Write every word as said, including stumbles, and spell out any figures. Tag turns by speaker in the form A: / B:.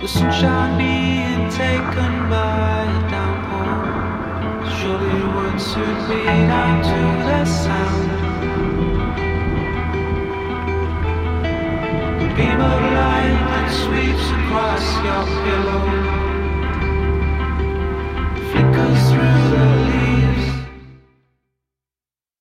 A: The sunshine being taken by a downpour surely would soon be down to the sound. The beam of light that sweeps across your pillow